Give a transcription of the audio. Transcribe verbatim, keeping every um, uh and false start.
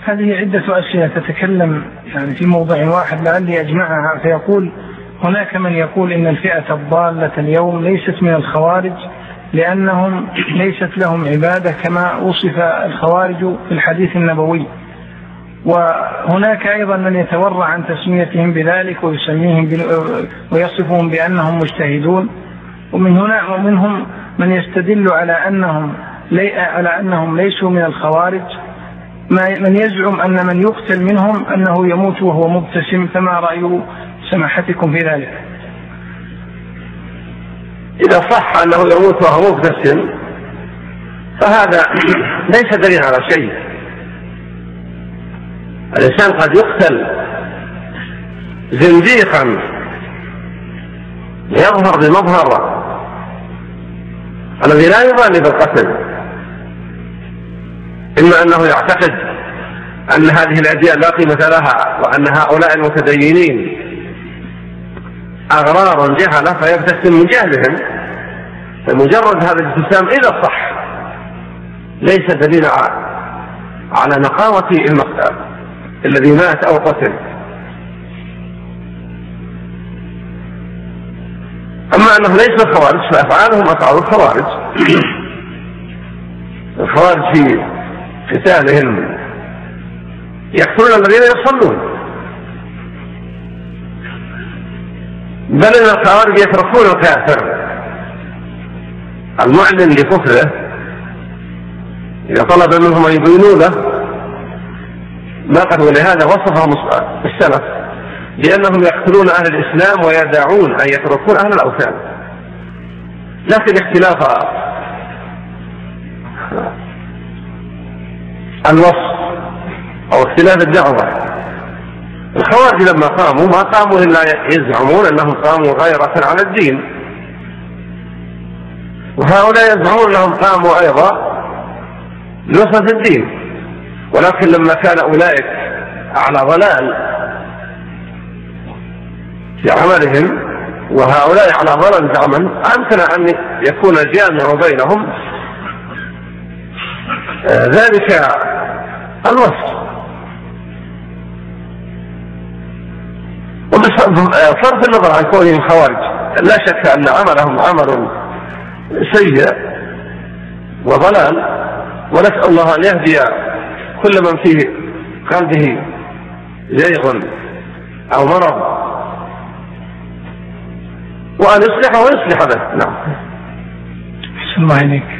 هذه عدة أشياء تتكلم يعني في موضوع واحد لعلي أجمعها. فيقول هناك من يقول إن الفئة الضالة اليوم ليست من الخوارج لأنهم ليست لهم عبادة كما وصف الخوارج في الحديث النبوي. وهناك أيضا من يتورع عن تسميتهم بذلك ويسميهم ويصفهم بأنهم مجتهدون. ومن هنا ومنهم من يستدل على أنهم على أنهم ليسوا من الخوارج من يزعم أن من يقتل منهم أنه يموت وهو مبتسم. فما رأي سماحتكم في ذلك؟ إذا صح أنه يموت وهو مبتسم فهذا ليس دليل على شيء. الإنسان قد يقتل زنديقا يظهر بمظهر الذي لا يبالي بالقتل، إما أنه يعتقد أن هذه الأديان لا قيمة لها وأن هؤلاء المتدينين أغرار جهلة فيبتسم من جهلهم. فمجرد هذا الابتسام إذا صح ليس دليل على نقاوة المقتل الذي مات أو قتل. أما أنه ليس الخوارج فأفعالهم أفعال الخوارج. الخوارج في قتالهم يقتلون الذين يصلون، بل إن الخوارج يتركون الكافر المعلن لكفره إذا طلب منهم أن يبينوا له ما قد. ولهذا وصفهم السلف لأنهم يقتلون أهل الإسلام ويدعون أن يتركون أهل الأوثان. لكن اختلاف الوصف أو اختلاف الدعوة، الخوارج لما قاموا ما قاموا إلا يزعمون أنهم قاموا غيرة على الدين، وهؤلاء يزعمون أنهم قاموا أيضا لنصرة الدين. ولكن لما كان أولئك على ضلال في عملهم وهؤلاء على ضلال في عمل أمكن أن يكون الجامع بينهم ذلك الوصف. وبصرف النظر عن كونهم خوارج لا شك أن عملهم عمل سيء وضلال، ونسأل الله أن يهدي كل من فيه قلبه زيغ أو مرض وأن يصلحه ويصلح به. نعم. أحسن الله إليك.